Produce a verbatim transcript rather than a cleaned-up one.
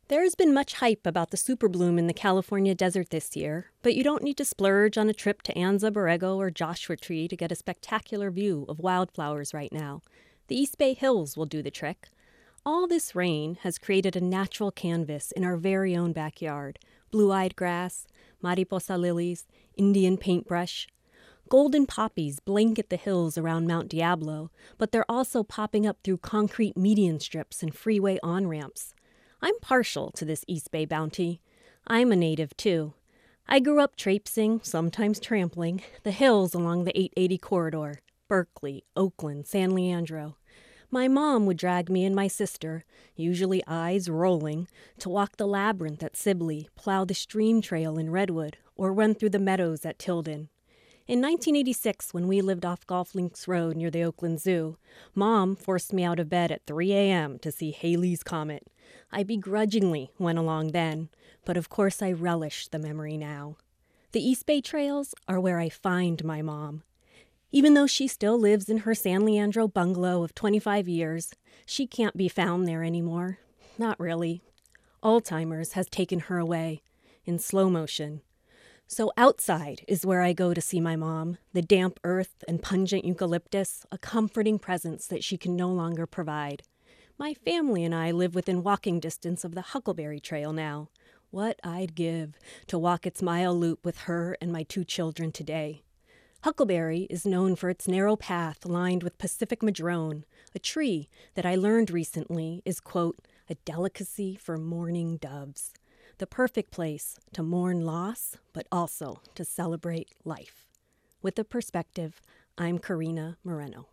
There has been much hype about the super bloom in the California desert this year, but you don't need to splurge on a trip to Anza Borrego or Joshua Tree to get a spectacular view of wildflowers right now. The East Bay Hills will do the trick. All this rain has created a natural canvas in our very own backyard. Blue-eyed grass, mariposa lilies, Indian paintbrush. Golden poppies blanket the hills around Mount Diablo, but they're also popping up through concrete median strips and freeway on-ramps. I'm partial to this East Bay bounty. I'm a native, too. I grew up traipsing, sometimes trampling, the hills along the eight eighty corridor, Berkeley, Oakland, San Leandro. My mom would drag me and my sister, usually eyes rolling, to walk the labyrinth at Sibley, plow the stream trail in Redwood, or run through the meadows at Tilden. In nineteen eighty-six, when we lived off Golf Links Road near the Oakland Zoo, Mom forced me out of bed at three a.m. to see Halley's Comet. I begrudgingly went along then, but of course I relish the memory now. The East Bay trails are where I find my mom. Even though she still lives in her San Leandro bungalow of twenty-five years, she can't be found there anymore. Not really. Alzheimer's has taken her away, in slow motion. So outside is where I go to see my mom, the damp earth and pungent eucalyptus, a comforting presence that she can no longer provide. My family and I live within walking distance of the Huckleberry Trail now. What I'd give to walk its mile loop with her and my two children today. Huckleberry is known for its narrow path lined with Pacific madrone, a tree that I learned recently is, quote, a delicacy for mourning doves. The perfect place to mourn loss, but also to celebrate life. With a perspective, I'm Karina Moreno.